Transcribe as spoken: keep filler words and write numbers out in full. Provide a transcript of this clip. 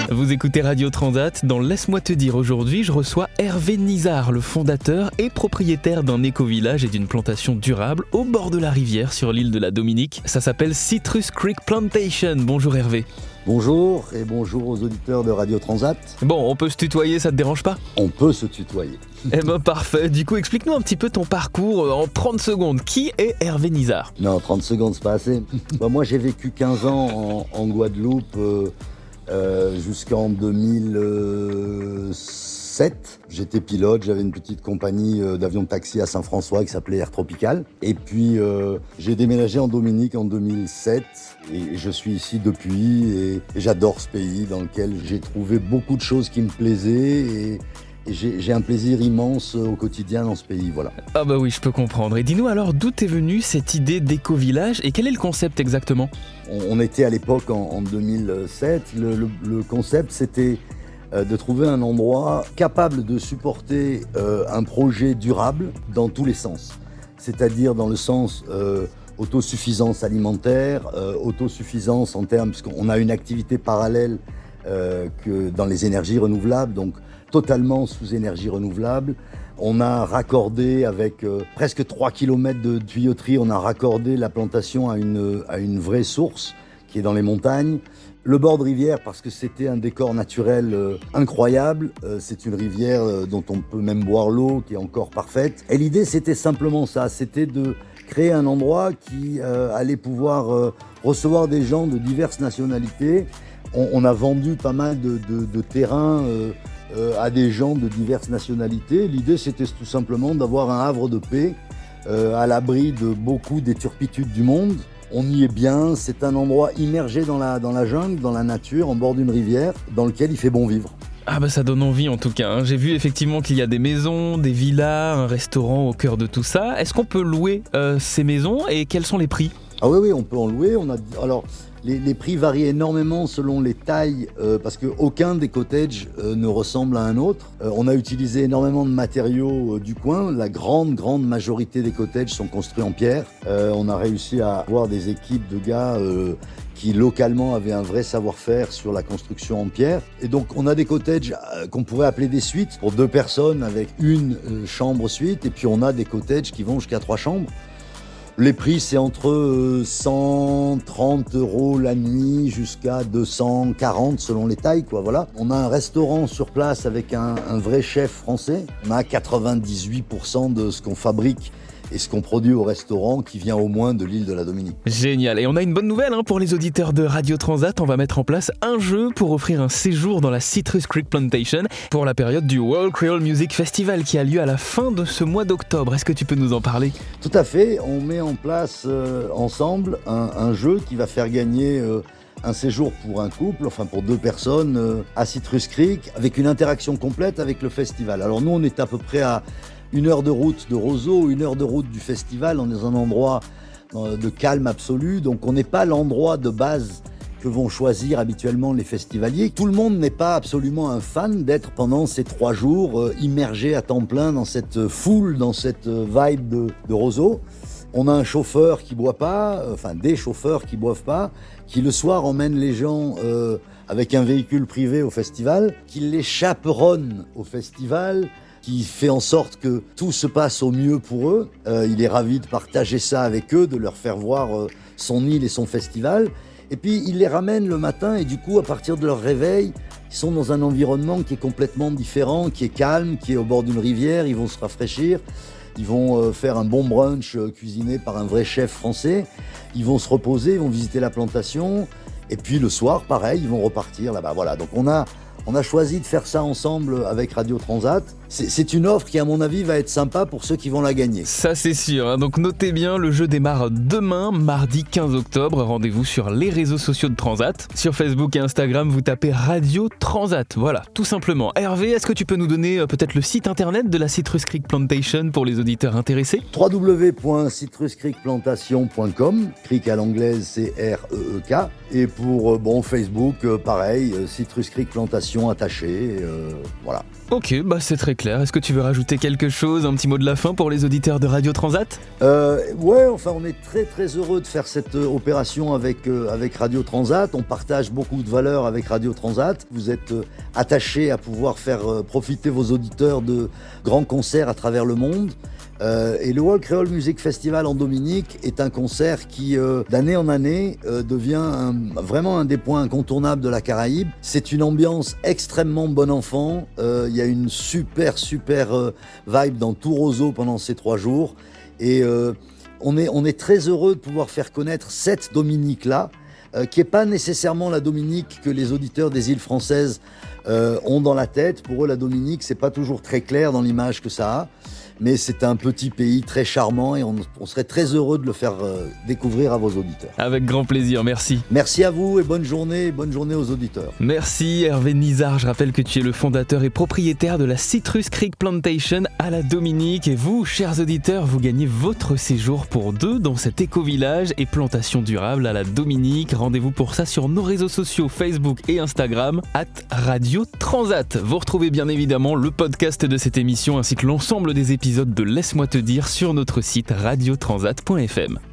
Vous écoutez Radio Transat. Dans Laisse-moi te dire, aujourd'hui, je reçois Hervé Nizar, le fondateur et propriétaire d'un éco-village et d'une plantation durable au bord de la rivière sur l'île de la Dominique. Ça s'appelle Citrus Creek Plantation. Bonjour Hervé. Bonjour et bonjour aux auditeurs de Radio Transat. Bon, on peut se tutoyer, ça te dérange pas ? On peut se tutoyer. Eh ben parfait. Du coup, explique-nous un petit peu ton parcours en trente secondes. Qui est Hervé Nizar ? Non, trente secondes, c'est pas assez. Bah, moi, j'ai vécu quinze ans en, en Guadeloupe euh, euh, jusqu'en deux mille sept. J'étais pilote, j'avais une petite compagnie euh, d'avions de taxi à Saint-François qui s'appelait Air Tropical. Et puis, euh, j'ai déménagé en Dominique en deux mille sept et je suis ici depuis et, et j'adore ce pays dans lequel j'ai trouvé beaucoup de choses qui me plaisaient et, et j'ai, j'ai un plaisir immense au quotidien dans ce pays, voilà. Ah bah oui, je peux comprendre. Et dis-nous alors d'où est venue cette idée d'éco-village et quel est le concept exactement ? On, on était à l'époque en, en deux mille sept, le, le, le concept c'était de trouver un endroit capable de supporter euh, un projet durable dans tous les sens. C'est-à-dire dans le sens euh, autosuffisance alimentaire, euh, autosuffisance en termes, parce qu'on a une activité parallèle euh, que dans les énergies renouvelables, donc totalement sous énergie renouvelable. On a raccordé avec euh, presque trois kilomètres de tuyauterie, on a raccordé la plantation à une, à une vraie source qui est dans les montagnes. Le bord de rivière, parce que c'était un décor naturel euh, incroyable. Euh, c'est une rivière euh, dont on peut même boire l'eau, qui est encore parfaite. Et l'idée, c'était simplement ça. C'était de créer un endroit qui euh, allait pouvoir euh, recevoir des gens de diverses nationalités. On, on a vendu pas mal de, de, de terrains euh, euh, à des gens de diverses nationalités. L'idée, c'était tout simplement d'avoir un havre de paix euh, à l'abri de beaucoup des turpitudes du monde. On y est bien, c'est un endroit immergé dans la, dans la jungle, dans la nature, en bord d'une rivière, dans lequel il fait bon vivre. Ah bah ça donne envie en tout cas, hein. J'ai vu effectivement qu'il y a des maisons, des villas, un restaurant au cœur de tout ça. Est-ce qu'on peut louer euh, ces maisons et quels sont les prix ? Ah oui, oui, on peut en louer. On a, alors, les, les prix varient énormément selon les tailles, euh, parce qu'aucun des cottages euh, ne ressemble à un autre. Euh, on a utilisé énormément de matériaux euh, du coin. La grande, grande majorité des cottages sont construits en pierre. Euh, on a réussi à avoir des équipes de gars euh, qui localement avaient un vrai savoir-faire sur la construction en pierre. Et donc, on a des cottages euh, qu'on pourrait appeler des suites pour deux personnes avec une euh, chambre suite. Et puis, on a des cottages qui vont jusqu'à trois chambres. Les prix, c'est entre cent trente euros la nuit jusqu'à deux cent quarante selon les tailles, quoi, voilà. On a un restaurant sur place avec un, un vrai chef français. On a quatre-vingt-dix-huit pour cent de ce qu'on fabrique et ce qu'on produit au restaurant qui vient au moins de l'île de la Dominique. Génial. Et on a une bonne nouvelle hein, pour les auditeurs de Radio Transat. On va mettre en place un jeu pour offrir un séjour dans la Citrus Creek Plantation pour la période du World Creole Music Festival qui a lieu à la fin de ce mois d'octobre. Est-ce que tu peux nous en parler ? Tout à fait. On met en place euh, ensemble un, un jeu qui va faire gagner euh, un séjour pour un couple, enfin pour deux personnes, euh, à Citrus Creek avec une interaction complète avec le festival. Alors nous, on est à peu près à une heure de route de Roseau, une heure de route du festival. On est dans un endroit de calme absolu, donc on n'est pas l'endroit de base que vont choisir habituellement les festivaliers. Tout le monde n'est pas absolument un fan d'être pendant ces trois jours euh, immergé à temps plein dans cette foule, dans cette vibe de, de Roseau. On a un chauffeur qui boit pas, euh, enfin des chauffeurs qui boivent pas, qui le soir emmènent les gens euh, avec un véhicule privé au festival, qui les chaperonne au festival, qui fait en sorte que tout se passe au mieux pour eux. Euh, il est ravi de partager ça avec eux, de leur faire voir euh, son île et son festival. Et puis, il les ramène le matin et du coup, à partir de leur réveil, ils sont dans un environnement qui est complètement différent, qui est calme, qui est au bord d'une rivière. Ils vont se rafraîchir. Ils vont euh, faire un bon brunch euh, cuisiné par un vrai chef français. Ils vont se reposer, ils vont visiter la plantation. Et puis, le soir, pareil, ils vont repartir là-bas. Voilà, donc on a... On a choisi de faire ça ensemble avec Radio Transat. C'est, c'est une offre qui, à mon avis, va être sympa pour ceux qui vont la gagner. Ça, c'est sûr. Hein. Donc, notez bien, le jeu démarre demain, mardi quinze octobre. Rendez-vous sur les réseaux sociaux de Transat. Sur Facebook et Instagram, vous tapez Radio Transat. Voilà, tout simplement. Hervé, est-ce que tu peux nous donner euh, peut-être le site internet de la Citrus Creek Plantation pour les auditeurs intéressés ? w w w point citrus creek plantation point com. Creek à l'anglaise, c'est R E E K. Et pour euh, bon, Facebook, euh, pareil, euh, Citrus Creek Plantation attaché. Euh, voilà. Ok, bah c'est très clair. clair. Est-ce que tu veux rajouter quelque chose, un petit mot de la fin pour les auditeurs de Radio Transat ? euh, Ouais, enfin on est très très heureux de faire cette euh, opération avec, euh, avec Radio Transat. On partage beaucoup de valeurs avec Radio Transat. Vous êtes euh, attachés à pouvoir faire euh, profiter vos auditeurs de grands concerts à travers le monde. Euh, et le World Creole Music Festival en Dominique est un concert qui, euh, d'année en année, euh, devient un, vraiment un des points incontournables de la Caraïbe. C'est une ambiance extrêmement bon enfant. Euh, il y a une super, super euh, vibe dans tout Roseau pendant ces trois jours. Et euh, on est, on est très heureux de pouvoir faire connaître cette Dominique-là, euh, qui n'est pas nécessairement la Dominique que les auditeurs des îles françaises euh, ont dans la tête. Pour eux, la Dominique, c'est pas toujours très clair dans l'image que ça a. Mais c'est un petit pays très charmant et on, on serait très heureux de le faire euh, découvrir à vos auditeurs. Avec grand plaisir, merci. Merci à vous et bonne journée, et bonne journée aux auditeurs. Merci Hervé Nizard, je rappelle que tu es le fondateur et propriétaire de la Citrus Creek Plantation à la Dominique. Et vous, chers auditeurs, vous gagnez votre séjour pour deux dans cet éco-village et plantation durable à la Dominique. Rendez-vous pour ça sur nos réseaux sociaux Facebook et Instagram, arobase Radio Transat. Vous retrouvez bien évidemment le podcast de cette émission ainsi que l'ensemble des épisodes de Laisse-moi te dire sur notre site radio transat point f m.